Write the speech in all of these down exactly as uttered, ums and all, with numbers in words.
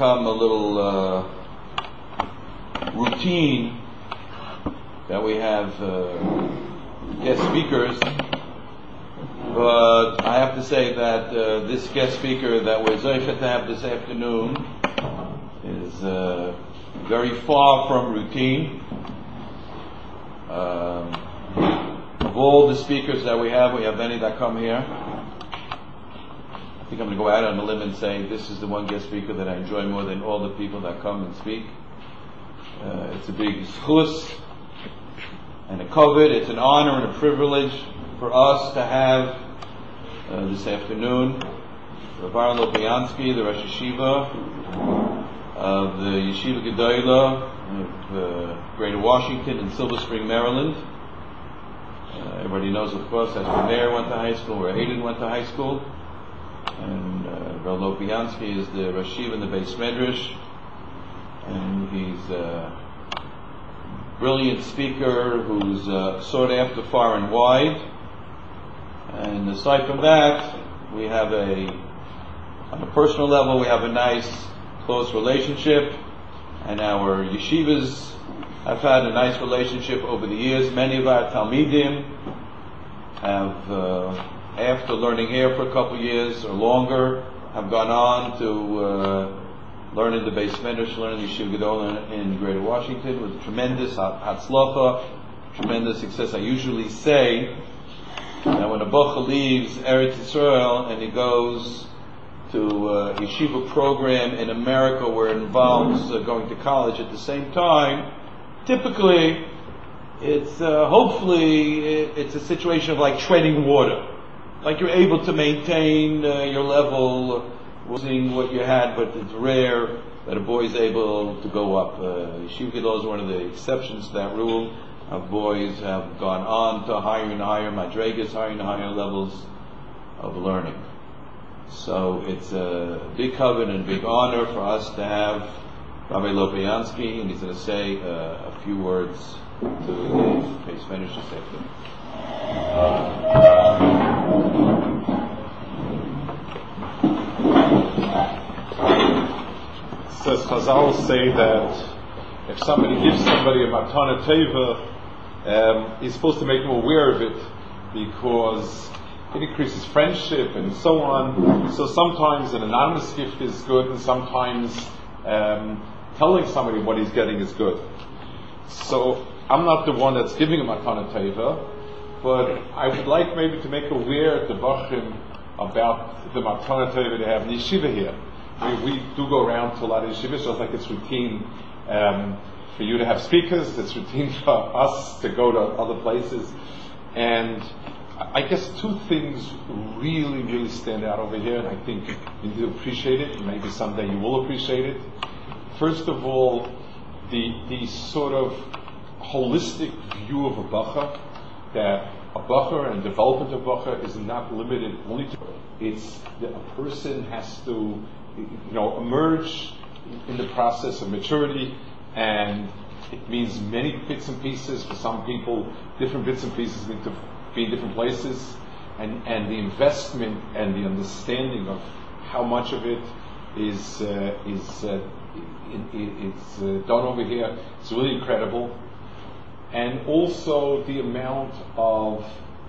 become a little uh, routine that we have uh, guest speakers, but I have to say that uh, this guest speaker that we're zeichet to have this afternoon is uh, very far from routine. Um, of all the speakers that we have, we have many that come here. I think I'm going to go out on a limb and say this is the one guest speaker that I enjoy more than all the people that come and speak. Uh, it's a big schus and a kavod. It's an honor and a privilege for us to have uh, this afternoon Rav Aaron Lopiansky, the Rosh Yeshiva of the Yeshiva Gedolah of uh, Greater Washington in Silver Spring, Maryland. Uh, everybody knows, of course, that's where Meir went to high school, where Hayden went to high school. And uh, Rav Lopiansky is the Rosh Yeshiva in the Beis Medrash. And he's a brilliant speaker who's uh, sought after far and wide. And aside from that, we have a, on a personal level, we have a nice, close relationship. And our yeshivas have had a nice relationship over the years. Many of our talmidim have, uh, after learning here for a couple of years or longer, have gone on to uh, learn in the Beis Medrash, learn in the Yeshiva Gedolah in Greater Washington with tremendous hatzlacha, tremendous success. I usually say that when a bacha leaves Eretz Yisrael and he goes to a yeshiva program in America where it involves uh, going to college at the same time, typically it's uh, hopefully it's a situation of like treading water, like you're able to maintain uh, your level using what you had, but it's rare that a boy is able to go up. Uh, Yeshiva Gedolah is one of the exceptions to that rule. Our boys have gone on to higher and higher madregas, higher and higher levels of learning. So it's a big covenant and a big honor for us to have Rabbi Lopiansky, and he's going to say uh, a few words to the Beis Medrash this afternoon. Says Chazal say that if somebody gives somebody a matana teva, um, he's supposed to make him aware of it because it increases friendship and so on. So sometimes an anonymous gift is good, and sometimes um, telling somebody what he's getting is good. So I'm not the one that's giving him matana teva, but I would like maybe to make aware the bachim about the matana teva they have in yeshiva here. I mean, we do go around to a lot of yeshivas, just like it's routine um, for you to have speakers, it's routine for us to go to other places. And I guess two things really, really stand out over here, and I think you need to appreciate it, and maybe someday you will appreciate it. First of all, the the sort of holistic view of a bacha, that a bacha and development of bacha is not limited only to, it's that a person has to, you know, emerge in the process of maturity, and it means many bits and pieces. For some people, different bits and pieces need to be in different places, and, and the investment and the understanding of how much of it is uh, is uh, it, it, it's uh, done over here is really incredible, and also the amount of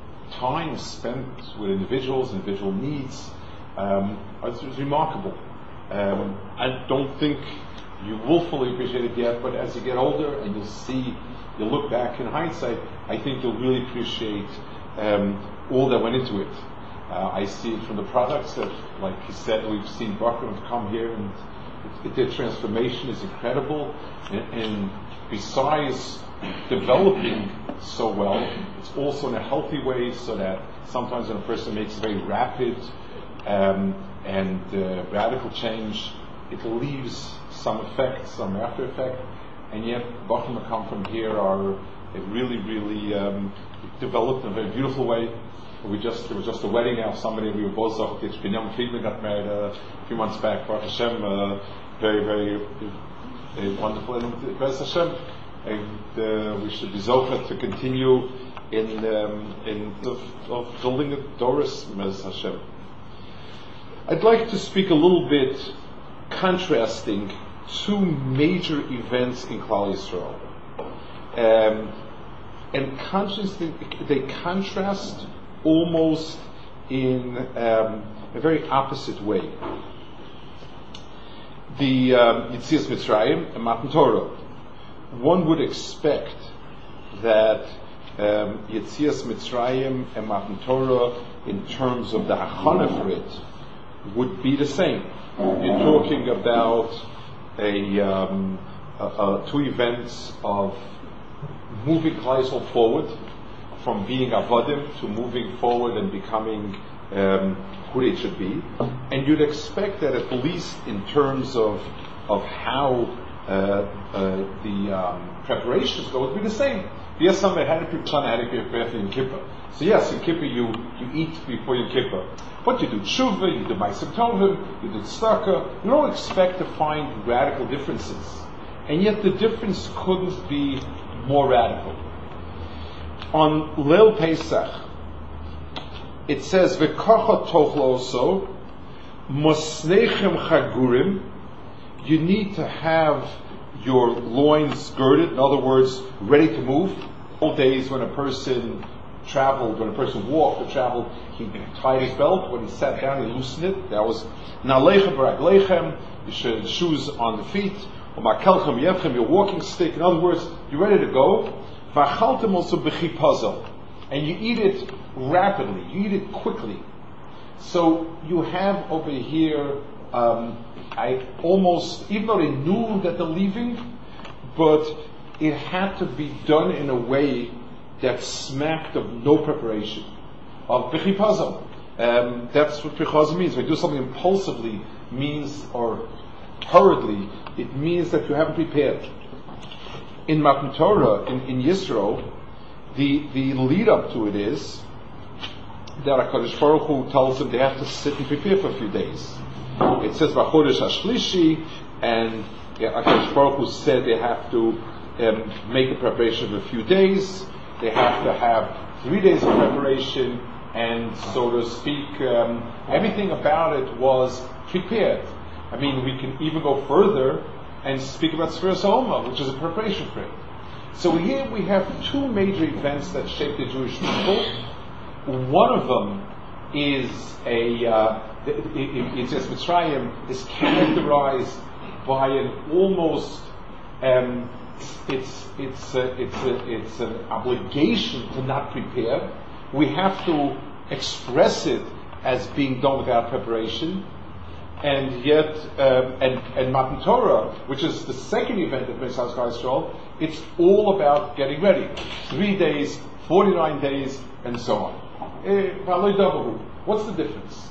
time spent with individuals, individual needs, um, is, is remarkable. Um, I don't think you will fully appreciate it yet, but as you get older and you'll see, you'll look back in hindsight, I think you'll really appreciate um, all that went into it. Uh, I see it from the products that, like you said, we've seen Baruch come here, and it, it, their transformation is incredible. And, and besides developing so well, it's also in a healthy way, so that sometimes when a person makes a very rapid um, and uh, radical change, it leaves some effect, some after effect, and yet Baruch that come from here are really, really um, developed in a very beautiful way. We just there was just a wedding now. Somebody we were both Zochkish. Binyamin Friedman got married uh, a few months back. Baruch Hashem, uh, very, very uh, wonderful. And Baruch Hashem, and uh, we should be Zochah to continue in um, in of, of building a Doris Baruch Hashem. I'd like to speak a little bit contrasting two major events in Klal Yisrael. Um, and contrasting, they contrast almost in um, a very opposite way. The um, Yetzias Mitzrayim and Matan Torah. One would expect that um, Yetzias Mitzrayim and Matan Torah, in terms of the hachana for it, would be the same. You're talking about a, um, a, a two events of moving Klal Yisrael forward, from being avodim to moving forward and becoming um, who they should be, and you'd expect that at least in terms of of how uh, uh, the um, preparations go, it would be the same. Yes, somebody had to prepare, had to prepare for Yom Kippur. So yes, in Kippur you, you eat before Yom Kippur. But you do tshuva, you do ma'asim tovim, you do tzedakah. You don't expect to find radical differences. And yet the difference couldn't be more radical. On Leil Pesach, it says, V'kocha tochlo mosnechem chagurim, you need to have your loins girded, in other words, ready to move. Old days when a person traveled, when a person walked or traveled, he tied his belt. When he sat down, he loosened it. That was nalechem b'raglechem, you should shoes on the feet, or makelchem yevchem, your walking stick. In other words, you're ready to go. V'achaltem also b'chipazol, and you eat it rapidly, you eat it quickly. So you have over here, um, I almost, even though they knew that they're leaving, but it had to be done in a way that smacked of no preparation, of b'chipazol. Um, that's what b'chipazol means. When you do something impulsively, means, or hurriedly, it means that you haven't prepared. In Matan Torah, in, in Yisro, the, the lead up to it is that HaKadosh Baruch Hu tells them they have to sit and prepare for a few days. It says V'chodesh HaShlishi, and HaKadosh Baruch Hu said they have to um, make a preparation of a few days. They have to have three days of preparation, and so to speak, um, everything about it was prepared. I mean, we can even go further and speak about Sfiras HaOma, which is a preparation for it. So here we have two major events that shape the Jewish people. One of them is a, uh, it says Mitzrayim is characterized by an almost, um, it's it's a, it's a, it's an obligation to not prepare. We have to express it as being done without preparation. And yet, um, and, and Matan Torah, which is the second event of Mesilas Yisrael, it's all about getting ready. Three days, forty-nine days, and so on. What's the difference?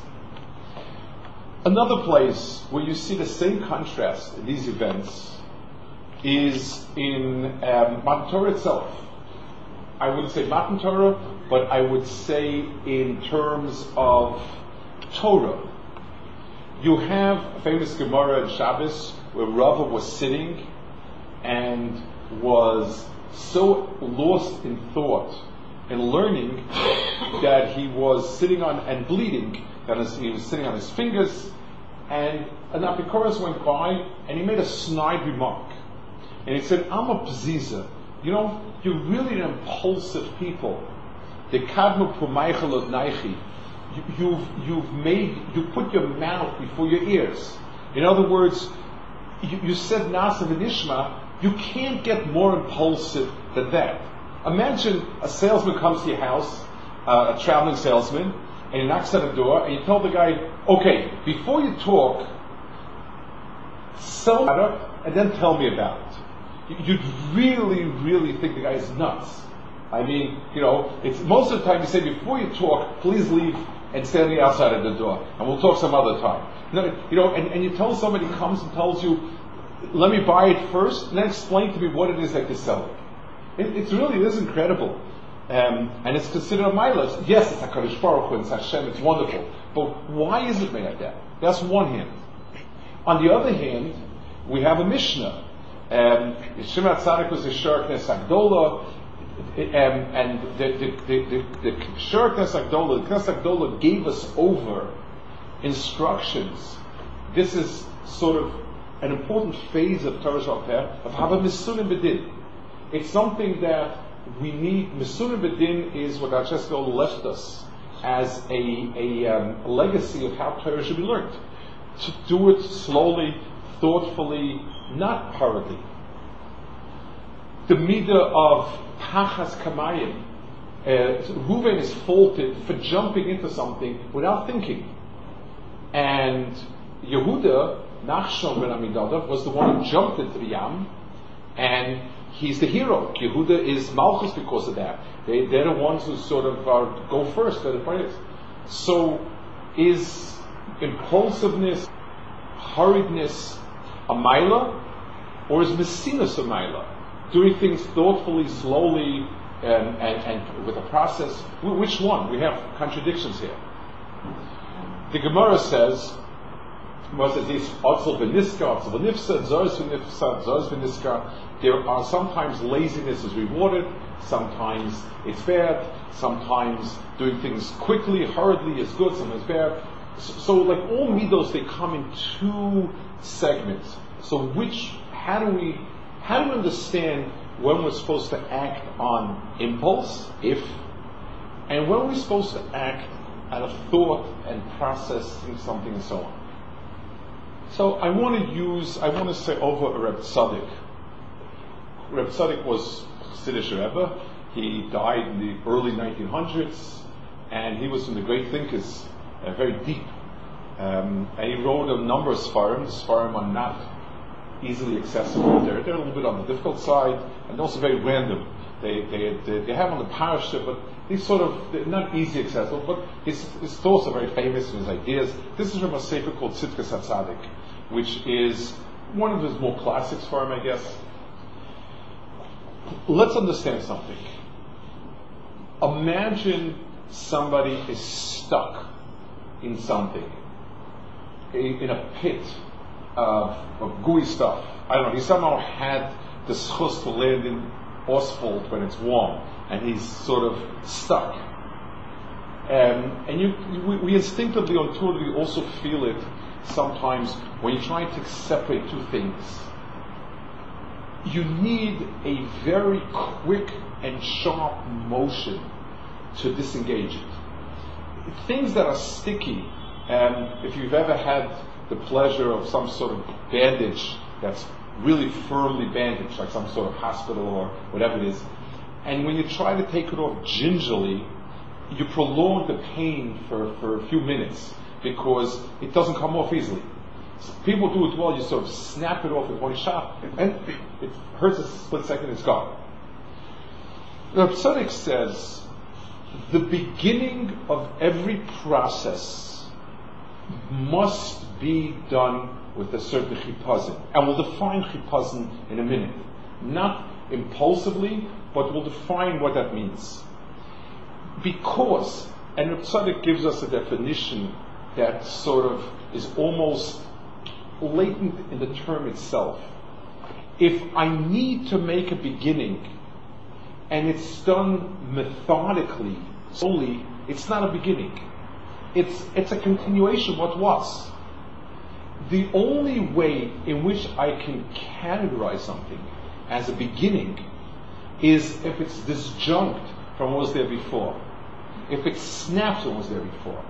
Another place where you see the same contrast in these events is in um, Matan Torah itself. I wouldn't say Matan Torah, but I would say in terms of Torah. You have a famous Gemara in Shabbos where Rava was sitting and was so lost in thought and learning that he was sitting on and bleeding, that he was sitting on his fingers, and an Apikoros went by and he made a snide remark. And he said, I'm a pziza. You know, you're really an impulsive people. The kadmu pumaychalot naichi. You've you've made you put your mouth before your ears. In other words, you, you said Nasa v'nishma. You can't get more impulsive than that. Imagine a salesman comes to your house, uh, a traveling salesman, and he knocks on the door, and you tell the guy, "Okay, before you talk, sell matter, and then tell me about it." You'd really, really think the guy's nuts. I mean, you know, it's most of the time you say, "Before you talk, please leave and stand on the outside of the door, and we'll talk some other time." You know, and, and you tell somebody comes and tells you, "Let me buy it first, and then explain to me what it is that you're selling." It, it's really, it is incredible. Um, and it's considered a milas. Yes, it's HaKadosh Baruch Hu, it's Hashem, it's wonderful. But why is it made like that? That's one hand. On the other hand, we have a Mishnah. Um, Shimon Tzadik was a Shor Knes Agdola, um, and the the the the, the Shor Knes Agdola, the Knes Agdola gave us over instructions This is sort of an important phase of Torah Shabbat of Haba Misunim B'Din. It's something that we need. Misunim B'Din is what Acheskel left us as a, a, um, a legacy of how Torah should be learned. To do it slowly, thoughtfully, not hurriedly. The midah of Pachas Kamayim. Uh, Reuven is faulted for jumping into something without thinking. And Yehuda, Nachshon ben Amminadab, was the one who jumped into the Yam, and he's the hero. Yehuda is Malchus because of that. They, they're the ones who sort of are, go first, they're the players. So, is impulsiveness, hurriedness a Maila, or is Messinus a Maila? Doing things thoughtfully, slowly, and, and, and with a process. Which one? We have contradictions here. The Gemara says, was it this Otzel Beniska, Otzel Benifsa, Zos Benifsa, Zos Beniska? There are sometimes laziness is rewarded, sometimes it's bad, sometimes doing things quickly, hurriedly is good, sometimes bad. So, so like all midos, they come in two segments. So which, how do we, how do we understand when we're supposed to act on impulse, if, and when we're supposed to act out of thought and processing something and so on? So I want to use, I want to say over a Reb Tzaddik. Reb Tzaddik was Chassidish Rebbe. He died in the early nineteen hundreds, and he was from the great thinkers, uh, very deep. Um, and he wrote a number of Sfarim. The Sfarim are not easily accessible. They're, they're a little bit on the difficult side, and also very random. They they they, they have on the parasha, but these sort of, they're not easy accessible, but his, his thoughts are very famous, and his ideas. This is from a sefer called Tzidkas HaTzadik, which is one of his more classics for him, I guess. Let's understand something. Imagine somebody is stuck in something, in a pit of, of gooey stuff. I don't know, he somehow had the schus to land in asphalt when it's warm, and he's sort of stuck. Um, and you, we, we instinctively, intuitively also feel it sometimes when you're trying to separate two things. You need a very quick and sharp motion to disengage it. Things that are sticky, um, if you've ever had the pleasure of some sort of bandage that's really firmly bandaged, like some sort of hospital or whatever it is, and when you try to take it off gingerly, you prolong the pain for, for a few minutes because it doesn't come off easily. So people do it well, you sort of snap it off with one shot, and it hurts a split second, it's gone. The Tzaddik says, the beginning of every process must be done with a certain chipazon. And we'll define chipazon in a minute. Not impulsively, but we'll define what that means. Because, and the Tzaddik gives us a definition that sort of is almost latent in the term itself. If I need to make a beginning, and it's done methodically, slowly, it's not a beginning. It's it's a continuation of what was. The only way in which I can categorize something as a beginning is if it's disjunct from what was there before. If it snaps from what was there before.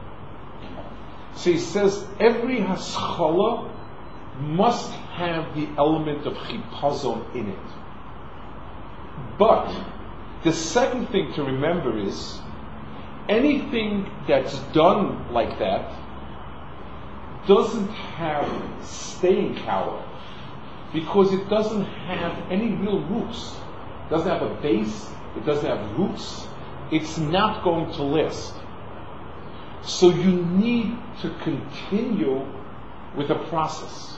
So he says every haschala must have the element of chipazon in it. But the second thing to remember is anything that's done like that doesn't have staying power because it doesn't have any real roots. It doesn't have a base, it doesn't have roots, it's not going to last. So you need to continue with the process.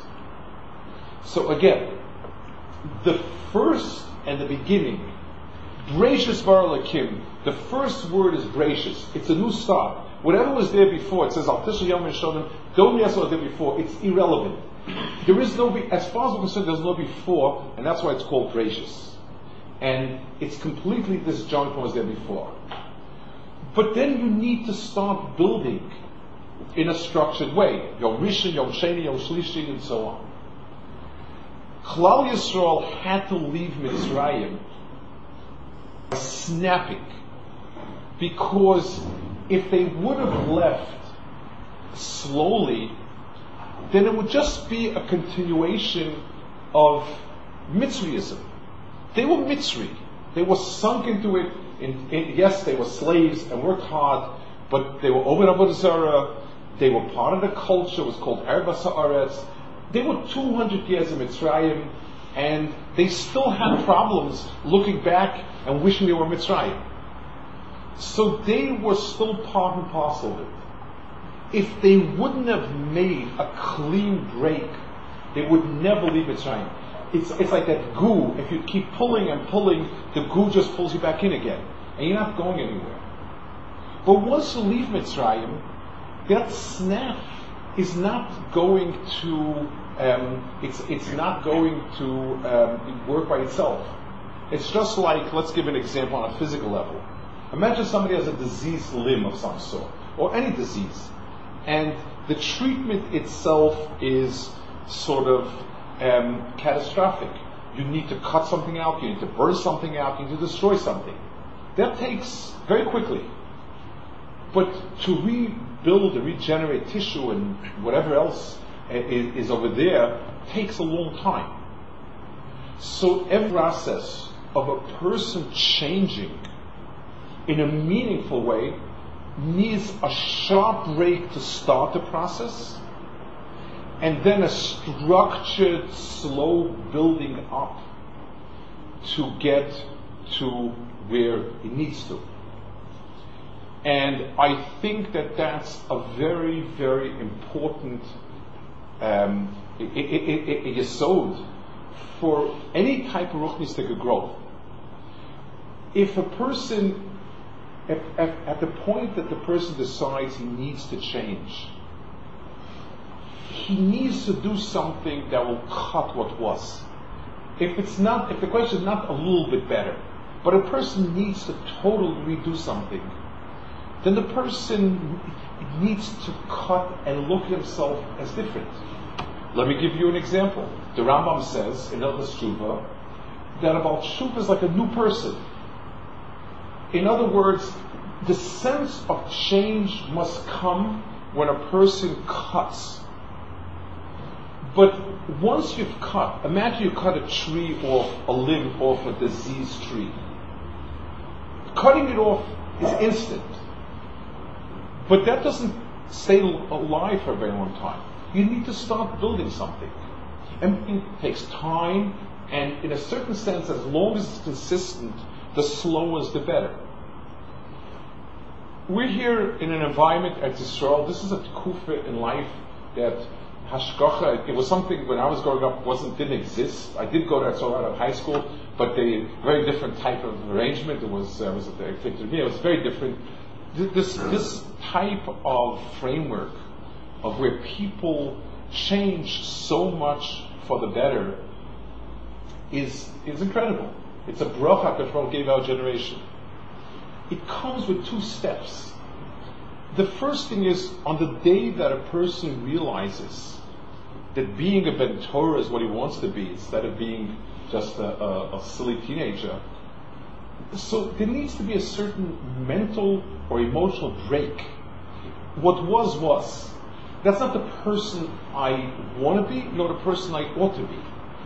So again, the first and the beginning, Breishis bara Elokim, the first word is Breishis. It's a new start. Whatever was there before, it says Al Tishra Yom Shonim, don't guess what was there before, it's irrelevant. There is no, as far as we're concerned, there's no before, and that's why it's called Breishis. And it's completely disjunct from what was there before. But then you need to start building in a structured way. Yom Rishon, Yom Sheni, Yom Shlishi, and so on. Klal Yisrael had to leave Mitzrayim snapping, because if they would have left slowly, then it would just be a continuation of Mitzrayism. They were Mitzri. They were sunk into it. In, in, yes, they were slaves and worked hard, but they were Oved Avodah Zarah. They were part of the culture. It was called Eretz Haaretz. They were two hundred years in Mitzrayim, and they still had problems looking back and wishing they were Mitzrayim. So they were still part and parcel of it. If they wouldn't have made a clean break, they would never leave Mitzrayim. It's, it's like that goo. If you keep pulling and pulling, the goo just pulls you back in again, and you're not going anywhere. But once you leave Mitzrayim, that snap is not going to um, it's it's not going to um, work by itself. It's just like, let's give an example on a physical level. Imagine somebody has a diseased limb of some sort, or any disease, and the treatment itself is sort of um, catastrophic. You need to cut something out, you need to burn something out, you need to destroy something. That takes very quickly. But to rebuild and regenerate tissue and whatever else is, is over there takes a long time. So every process of a person changing in a meaningful way needs a sharp break to start the process, and then a structured, slow building up to get to where it needs to. And I think that that's a very, very important um, yesod for any type of ruchnistic growth. If a person, if, if, at the point that the person decides he needs to change, he needs to do something that will cut what was. If it's not, if the question is not a little bit better, but a person needs to totally redo something, then the person needs to cut and look at himself as different. Let me give you an example. The Rambam says in Hilchos Tshuva that about Tshuva is like a new person. In other words, the sense of change must come when a person cuts. But once you've cut, imagine you cut a tree off, a limb off a diseased tree. Cutting it off is instant. But that doesn't stay alive for a very long time. You need to start building something. And it takes time, and in a certain sense, as long as it's consistent, the slower is the better. We're here in an environment at Yisrael. This is a tekufa in life that hashgacha, it was something when I was growing up wasn't didn't exist. I did go to Yisrael out of high school, but they very different type of arrangement. It was uh, was it, it was very different. This this type of framework of where people change so much for the better is is incredible. It's a bracha that Yisrael gave our generation. It comes with two steps. The first thing is on the day that a person realizes that being a Ben Torah is what he wants to be instead of being just a, a, a silly teenager. So there needs to be a certain mental or emotional break. What was, was. That's not the person I want to be, nor the person I ought to be.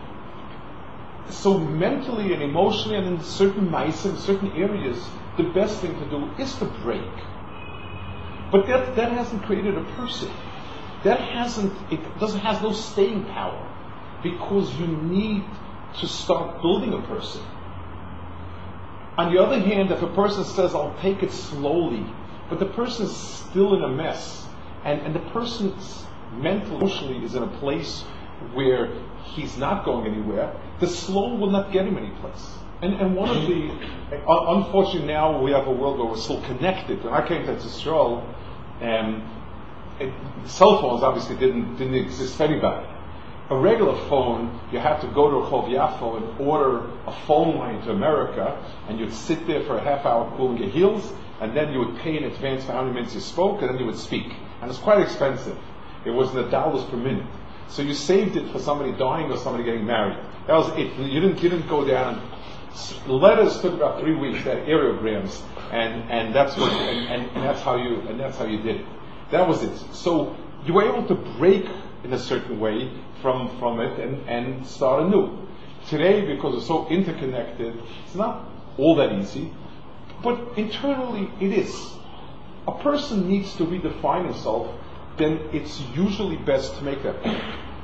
So mentally and emotionally and in certain mice, in certain areas, the best thing to do is to break. But that that hasn't created a person. That hasn't, it doesn't has no staying power, because you need to start building a person. On the other hand, if a person says, I'll take it slowly, but the person is still in a mess, and, and the person's mental, emotionally is in a place where he's not going anywhere, the slow will not get him any place. And, and one of the, unfortunately now we have a world where we're still connected. When I came to Israel, um, it, cell phones obviously didn't didn't exist for anybody. A regular phone, you have to go to a Rehov Yafo and order a phone line to America, and you'd sit there for a half hour cooling your heels, and then you would pay in advance for how many minutes you spoke, and then you would speak. And it's quite expensive. It was the dollars per minute. So you saved it for somebody dying or somebody getting married. That was it. You didn't, you didn't go down. Letters took about three weeks, that aerograms, and, and that's what, and, and, and that's how you, and that's how you did it. That was it. So you were able to break in a certain way from, from it and, and start anew. Today, because it's so interconnected, it's not all that easy, but internally it is. A person needs to redefine himself, then it's usually best to make that point.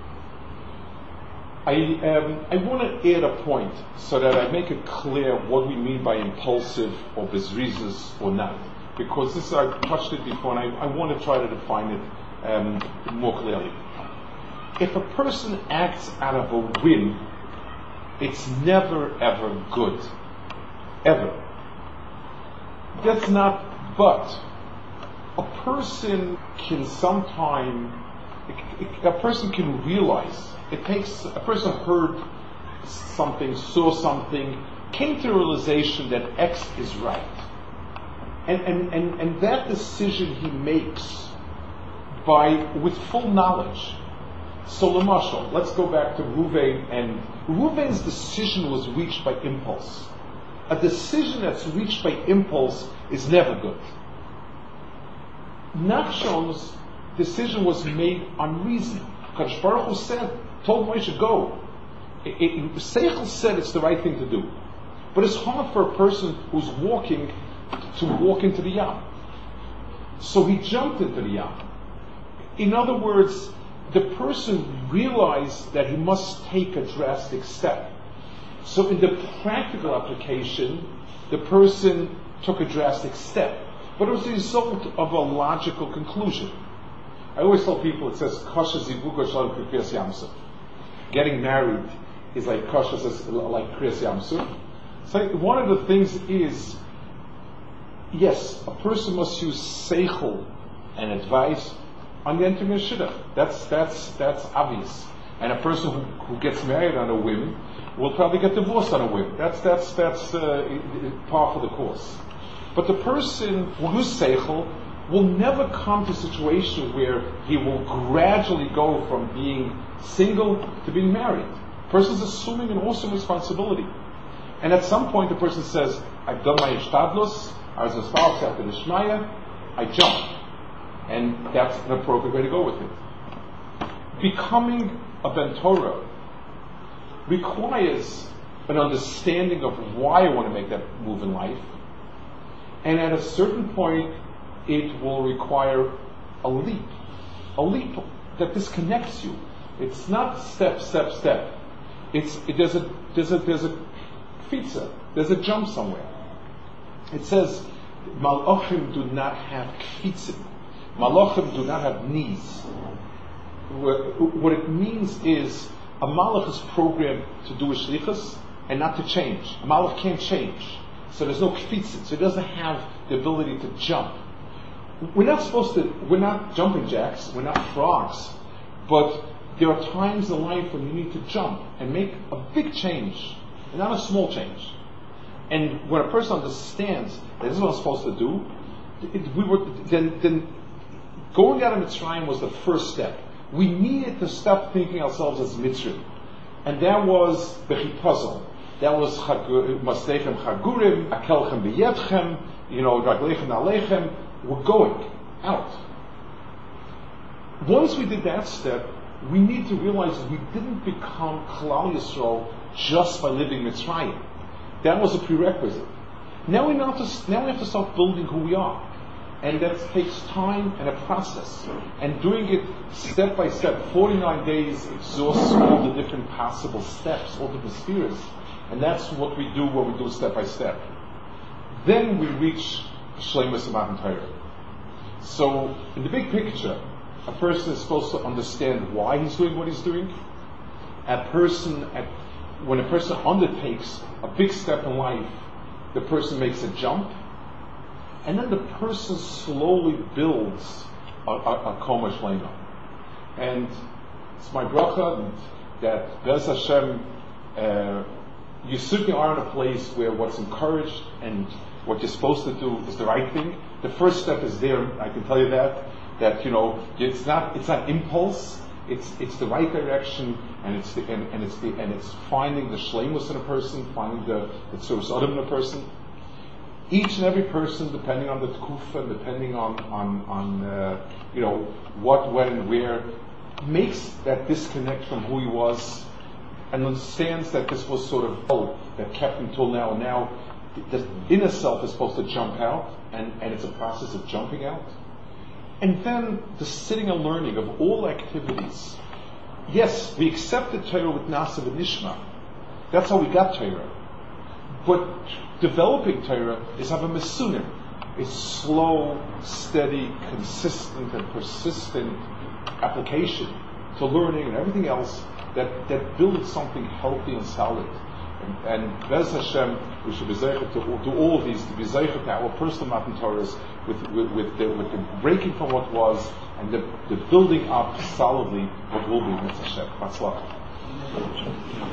I, um, I want to add a point so that I make it clear what we mean by impulsive or bezrizes or not. Because this, I've touched it before, and I, I want to try to define it um, more clearly. If a person acts out of a whim, it's never ever good. Ever. That's not, but a person can sometime, a person can realize, it takes, a person heard something, saw something, came to a realization that X is right. And, and, and, and that decision he makes by, with full knowledge. So, Lamashal, let's go back to Ruvain, and Ruvain's decision was reached by impulse. A decision that's reached by impulse is never good. Nachshon's decision was made on reason. Kadosh Baruch Hu said, told Moshe, go. It, it, Seichel said it's the right thing to do. But it's hard for a person who's walking to walk into the Yam. So he jumped into the Yam. In other words, the person realized that he must take a drastic step. So in the practical application, the person took a drastic step. But it was the result of a logical conclusion. I always tell people, it says, Kosher Zivuga Shalom Kriyas Yamsuf. Getting married is like Kosher, like Kriyas Yamsuf. So one of the things is, yes, a person must use seichel and advice on the entering a shidduch. That's that's that's obvious. And a person who, who gets married on a whim will probably get divorced on a whim. That's that's that's uh, par for the course. But the person who uses seichel will never come to a situation where he will gradually go from being single to being married. The person is assuming an awesome responsibility. And at some point the person says, I've done my ishtadlus, I was a spouse after the Shmaya, I jump. And that's an appropriate way to go with it. Becoming a Ben Torah requires an understanding of why I want to make that move in life. And at a certain point, it will require a leap. A leap that disconnects you. It's not step, step, step. It's, it, there's a, there's a, there's a pizza. There's a jump somewhere. It says, Malachim do not have kfitzim. Malachim do not have knees. What it means is, a malach is programmed to do a shlichus and not to change. A malach can't change. So there's no kfitzim. So he doesn't have the ability to jump. We're not supposed to, we're not jumping jacks, we're not frogs, but there are times in life when you need to jump and make a big change, and not a small change. And when a person understands that this is what I'm supposed to do, it, we were, then, then going out of Mitzrayim was the first step. We needed to stop thinking ourselves as Mitzrayim. And that was Bechipazal. That was Maslechem Chagurim, Akelchem B'yetchem, you know, Raglechem Alechem. We're going out. Once we did that step, we need to realize we didn't become Klal Yisrael just by living Mitzrayim. That was a prerequisite. Now we, have to, now we have to start building who we are. And that takes time and a process. And doing it step by step, forty-nine days exhausts all the different possible steps, all different spheres. And that's what we do when we do step by step. Then we reach Shleimus Matan Torah. So, in the big picture, a person is supposed to understand why he's doing what he's doing. A person, at, when a person undertakes a big step in life, the person makes a jump, and then the person slowly builds a, a, a Koma Shlema. And it's my bracha that Bez Hashem, uh, you certainly are in a place where what's encouraged and what you're supposed to do is the right thing. The first step is there, I can tell you that. that, you know, it's not, it's not impulse, it's, it's the right direction, and it's the, and, and it's the, and it's finding the shleimus in a person, finding the, the tzurus adam in a person. Each and every person, depending on the tkufa, depending on, on, on, uh, you know, what, when, and where, makes that disconnect from who he was, and understands that this was sort of hope that kept him till now, and now the inner self is supposed to jump out, and, and it's a process of jumping out. And then the sitting and learning of all activities. Yes, we accepted Torah with Nasa and Nishma. That's how we got Torah. But developing Torah is have a mesunim. It's slow, steady, consistent, and persistent application to learning and everything else that, that builds something healthy and solid. And, and Bez Hashem, we should be zeicher to do all of these, to be zeicher to our personal Matan Torahs with, with, with, the, with the breaking from what was and the, the building up solidly what will be Bez Hashem. That's love.